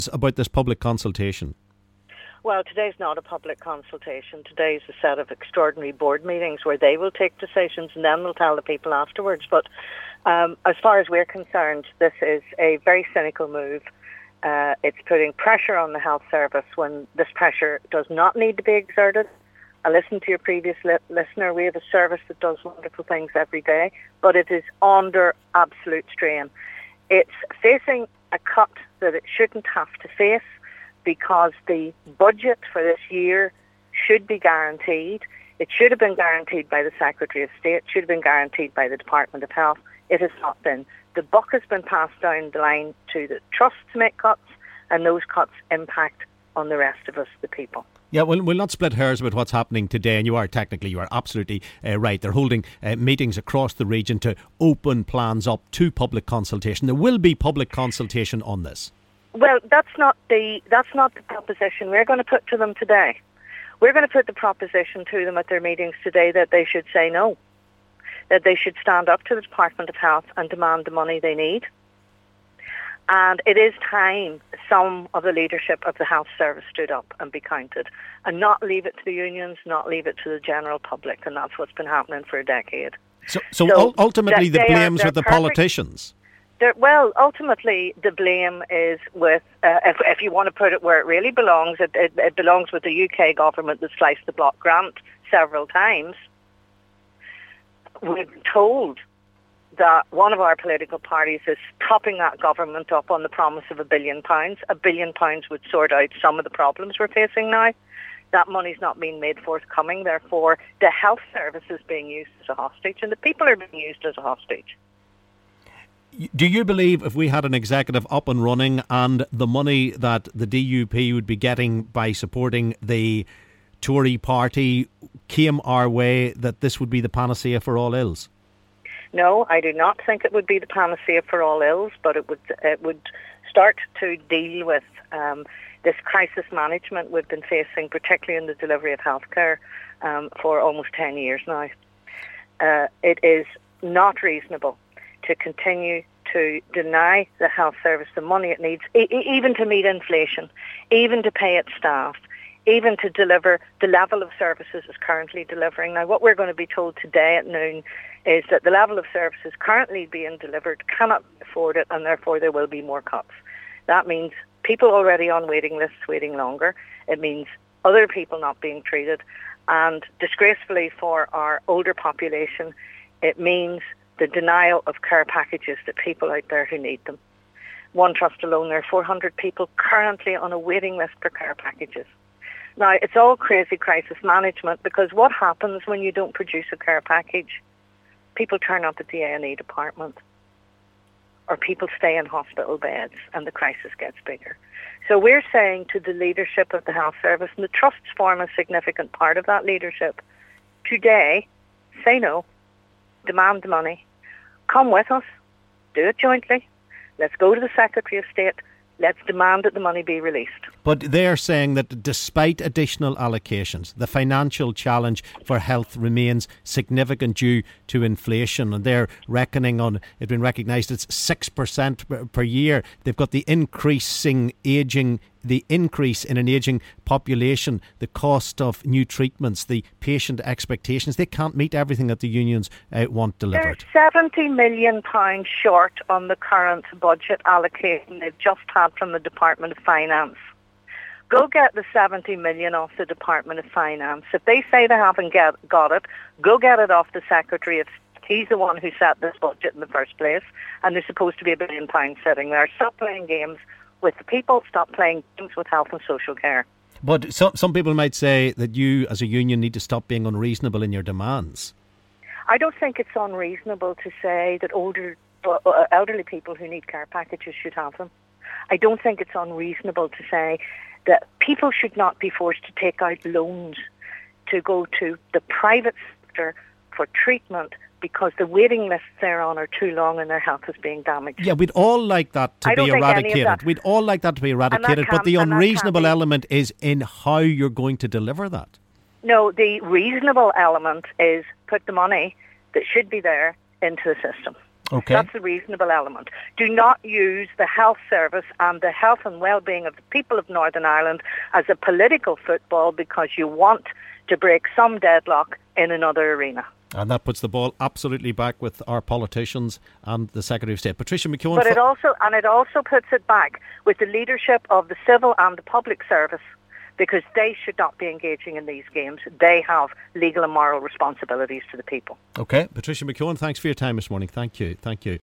about this public consultation? Well, today's not a public consultation. Today's a set of extraordinary board meetings where they will take decisions and then they'll tell the people afterwards. But as far as we're concerned, this is a very cynical move. It's putting pressure on the health service when this pressure does not need to be exerted. I listened to your previous listener. We have a service that does wonderful things every day, but it is under absolute strain. It's facing a cut that it shouldn't have to face, because the budget for this year should be guaranteed. It should have been guaranteed by the Secretary of State, should have been guaranteed by the Department of Health. It has not been. The buck has been passed down the line to the trust to make cuts, and those cuts impact on the rest of us, the people. Yeah, we'll not split hairs about what's happening today, and you are absolutely right. They're holding meetings across the region to open plans up to public consultation. There will be public consultation on this. Well, that's not the proposition we're going to put to them today. We're going to put the proposition to them at their meetings today that they should say no, that they should stand up to the Department of Health and demand the money they need. And it is time some of the leadership of the health service stood up and be counted, and not leave it to the unions, not leave it to the general public, and that's what's been happening for a decade. So ultimately the blame's with the politicians. Well, ultimately, the blame is with, if you want to put it where it really belongs, it belongs with the UK government that sliced the block grant several times. We've been told that one of our political parties is topping that government up on the promise of £1 billion. £1 billion would sort out some of the problems we're facing now. That money's not being made forthcoming. Therefore, the health service is being used as a hostage, and the people are being used as a hostage. Do you believe if we had an executive up and running and the money that the DUP would be getting by supporting the Tory party came our way, that this would be the panacea for all ills? No, I do not think it would be the panacea for all ills, but it would start to deal with this crisis management we've been facing, particularly in the delivery of healthcare, for almost 10 years now. It is not reasonable to continue to deny the health service the money it needs, even to meet inflation, even to pay its staff, even to deliver the level of services it's currently delivering. Now, what we're going to be told today at noon is that the level of services currently being delivered cannot afford it, and therefore there will be more cuts. That means people already on waiting lists waiting longer. It means other people not being treated, and disgracefully for our older population, it means the denial of care packages to people out there who need them. One Trust alone, there are 400 people currently on a waiting list for care packages. Now, it's all crazy crisis management, because what happens when you don't produce a care package? People turn up at the A&E department, or people stay in hospital beds, and the crisis gets bigger. So we're saying to the leadership of the health service, and the trusts form a significant part of that leadership, today, say no, demand the money, come with us, do it jointly, let's go to the Secretary of State, let's demand that the money be released. But they're saying that despite additional allocations, the financial challenge for health remains significant due to inflation, and they're reckoning on, it's been recognised, it's 6% per year. They've got the increase in an ageing population, the cost of new treatments, the patient expectations. They can't meet everything that the unions want delivered. They're £70 million short on the current budget allocation they've just had from the Department of Finance. Go get the 70 million off the Department of Finance. If they say they haven't got it, go get it off the Secretary of State. He's the one who set this budget in the first place, and there's supposed to be £1 billion sitting there. Stop playing games with the people, stop playing games with health and social care. But some people might say that you as a union need to stop being unreasonable in your demands. I don't think it's unreasonable to say that elderly people who need care packages should have them. I don't think it's unreasonable to say that people should not be forced to take out loans to go to the private sector for treatment because the waiting lists they're on are too long and their health is being damaged. Yeah, we'd all like that to be eradicated. We'd all like that to be eradicated, but the unreasonable element is in how you're going to deliver that. No, the reasonable element is put the money that should be there into the system. Okay. That's the reasonable element. Do not use the health service and the health and well-being of the people of Northern Ireland as a political football because you want to break some deadlock in another arena. And that puts the ball absolutely back with our politicians and the Secretary of State. Patricia McKeown. But it also puts it back with the leadership of the civil and the public service, because they should not be engaging in these games. They have legal and moral responsibilities to the people. Okay. Patricia McKeown, thanks for your time this morning. Thank you.